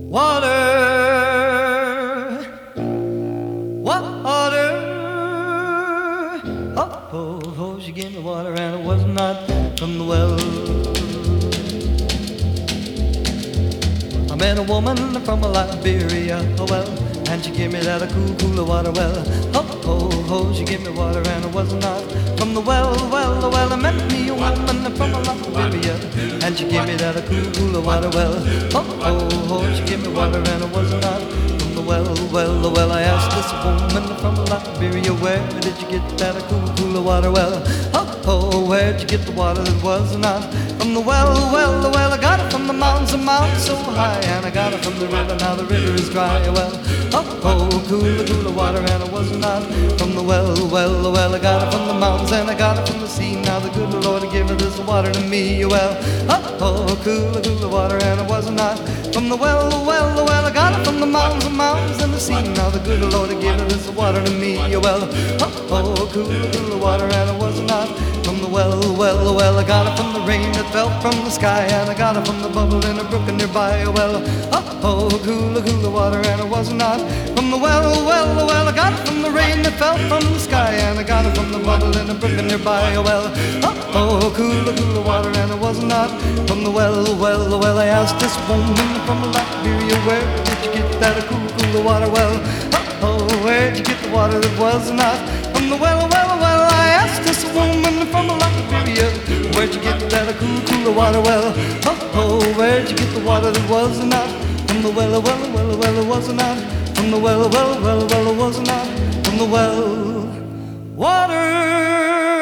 Water, water. Oh, oh, oh, she gave me water and it was not from the well. I met a woman from Liberia, oh well, and she gave me that a cool, cooler water well. Oh, oh, oh, she gave me water and it was not from the well, well, well. I met me a woman from Liberia, and she gave me that a cool, cooler water well. Oh, oh, oh, she gave me water and it was not from the well, well, well. I asked this woman from Liberia, where did you get that a cool, cooler water well? Oh, oh, where'd you get the water that was not from the well, well, well? I got it from the mountains, a mountain so high, and I got it from the river, now the river is dry. Well, oh, oh, cooler, cooler water, and it was not from the well, well, well. I got it from the mountains, and I got it from the sea. Now the good Lord gave this water to me. Well, oh, oh, cooler, cooler water, and it was not from the well, well, well. I got it from the mountains, and the sea. Now the good Lord gave this water to me. Well, oh, oh, cooler, cooler water, and it was not from the well, well, well. I got it from the rain that fell from the sky, and I got it from the bubble in a brook nearby. Well, oh, oh, cooler, cooler water, and it was not from the well, well, well. I got it from the rain that fell from the sky, and I got it from the bubble in a brook nearby. Well, oh, oh, cooler, cooler water, and it was not from the well, well, well. I asked this woman from Liberia, where did you get that cool, cooler water? Well, oh, oh, where'd you get the water that was not from the well, well, well? I asked this woman from Liberia, where'd you get that cool, cooler water? Well, oh, oh, where'd you get the water that was not from the well, well, well, well, it was not from the well, well, well, well, it was not from the well. Water.